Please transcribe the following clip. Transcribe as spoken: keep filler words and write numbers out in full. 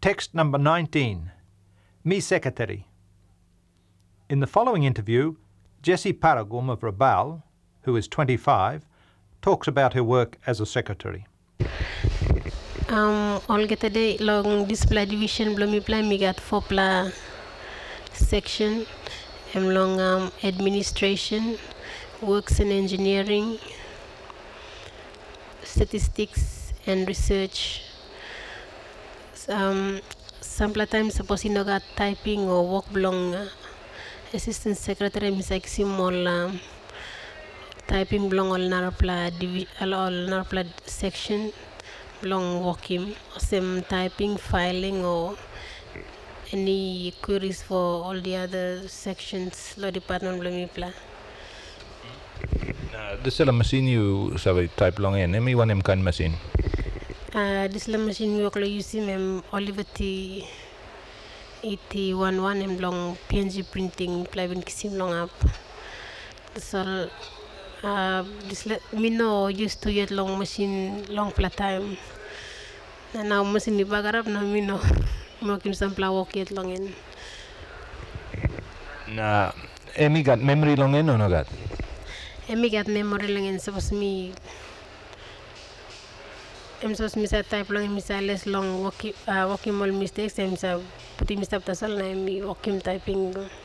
text number nineteen, Me Secretary. In the following interview, Jessie Paragum of Rabaul, who is twenty-five, talks about her work as a secretary. Um, all get a day long display division blow me plan me got four pla section and long um, administration, works in engineering, statistics and research. Um, sometimes suppose you know got typing or work belong uh, assistant secretary misaki simol um, typing belong all narapla divi all narapla section belong working some typing filing or any queries for all the other sections law department belong pla. Uh, this is a machine you sabi type long in. Emi one M kind machine. Uh, this la machine work lo use mem Oliver T eighty one one em long P N G printing plywood kisim long up. So uh, this la me no used to yet long machine long pla time. Na now machine ni bagarap na me no mo kim sampla work yet long in. Na Emi got memory long in or no got? Emi got memory long in suppose me em sos misa type long misa less long working uh, working all mistakes em sa puti misa tasal na emi working typing